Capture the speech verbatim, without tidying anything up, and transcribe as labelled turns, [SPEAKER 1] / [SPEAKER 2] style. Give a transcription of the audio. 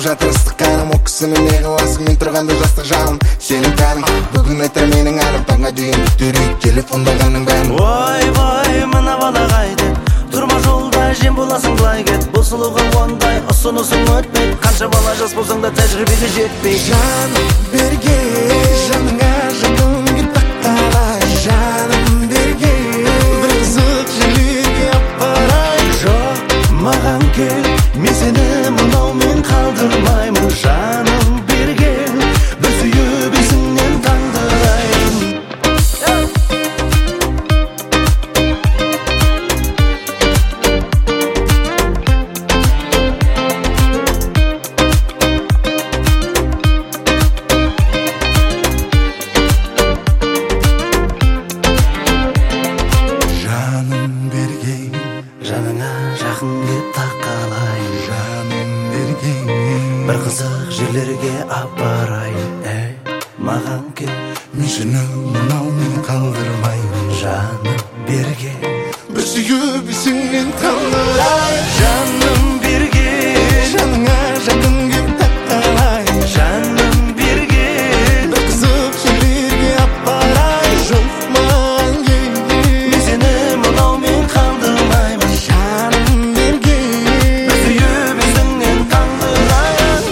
[SPEAKER 1] жатыр ыстық қаным, о кісіні не қыласың, мен тұрғанда жастық жағым. Сенің тәнің, бүгін айтар менің әнім, таңға дейін күттерейік, телефондағаның бәрін.
[SPEAKER 2] Ой, ой, мына бала қайтет, тұрма жолда жем боласың былай кет. Бұл сұлуға ондай ұсынысың өтпейді, қанша бала жас болсаң да тәжірибеге жетпей.
[SPEAKER 1] Жаным берге, жаныңа жаным кет тақталай. Жаным берге, бір қызық жерлерге апарай.
[SPEAKER 2] Жоқ, маған кел, мен сені мынаумен қалдырмаймын. Жаным берге, бір сүйіп есіңнен таңдырайын.
[SPEAKER 1] Жаным берге,
[SPEAKER 2] Жаныңа жақын кеп тақалайын.
[SPEAKER 1] жаным берге,
[SPEAKER 2] Бір қызық жерлерге апарайын. Әй, маған кел,
[SPEAKER 1] мен сені мынаумен қалдырмаймын.
[SPEAKER 2] жаным берге,
[SPEAKER 1] бір сүйіп есіңнен таңдырай.
[SPEAKER 2] жаным берге,
[SPEAKER 1] Жаныңа жаным кеп тақталай.
[SPEAKER 2] жаным берге.
[SPEAKER 1] бір қызық жерлерге апарай. Жоқ маған кел,
[SPEAKER 2] Мен сені мынаумен қалдырмаймын.
[SPEAKER 1] жаным берге,
[SPEAKER 2] Бір сүйіп есіңнен таңдырайын.